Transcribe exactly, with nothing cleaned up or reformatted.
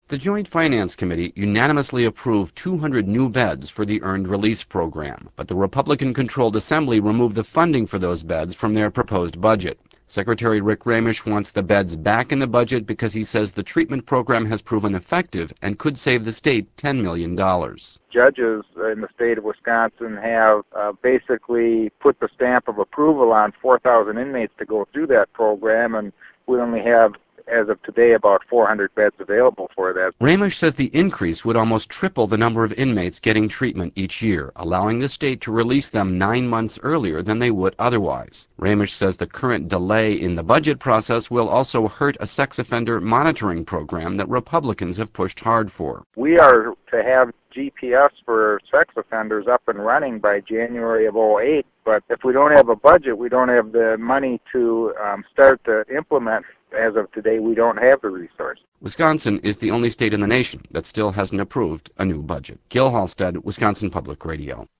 The Joint Finance Committee unanimously approved two hundred new beds for the Earned Release Program, but the Republican-controlled Assembly removed the funding for those beds from their proposed budget. Secretary Rick Ramish wants the beds back in the budget because he says the treatment program has proven effective and could save the state ten million dollars. Judges in the state of Wisconsin have uh, basically put the stamp of approval on four thousand inmates to go through that program, and we only have, as of today, about four hundred beds available for that. Ramish says the increase would almost triple the number of inmates getting treatment each year, allowing the state to release them nine months earlier than they would otherwise. Ramish says the current delay in the budget process will also hurt a sex offender monitoring program that Republicans have pushed hard for. We are to have G P S for sex offenders up and running by January of oh eight, but if we don't have a budget, we don't have the money to um, start to implement. As of today, we don't have the resource. Wisconsin is the only state in the nation that still hasn't approved a new budget. Gil Halstead, Wisconsin Public Radio.